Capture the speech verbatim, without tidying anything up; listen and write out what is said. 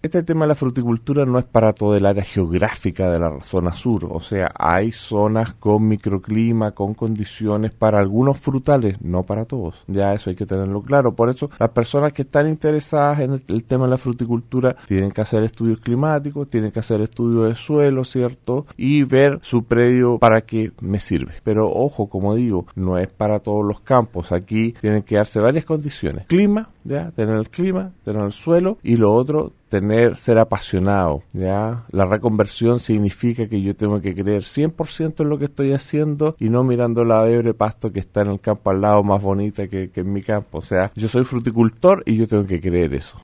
Este tema de la fruticultura no es para todo el área geográfica de la zona sur, o sea, hay zonas con microclima, con condiciones para algunos frutales, no para todos, ya eso hay que tenerlo claro. Por eso las personas que están interesadas en el, el tema de la fruticultura tienen que hacer estudios climáticos, tienen que hacer estudios de suelo, ¿cierto? Y ver su predio para qué me sirve. Pero ojo, como digo, no es para todos los campos, aquí tienen que darse varias condiciones. Clima, ya, tener el clima, tener el suelo, y lo otro, tener, ser apasionado, ya. La reconversión significa que yo tengo que creer cien por ciento en lo que estoy haciendo y no mirando la hebre pasto que está en el campo al lado más bonita que, que en mi campo. O sea, yo soy fruticultor y yo tengo que creer eso.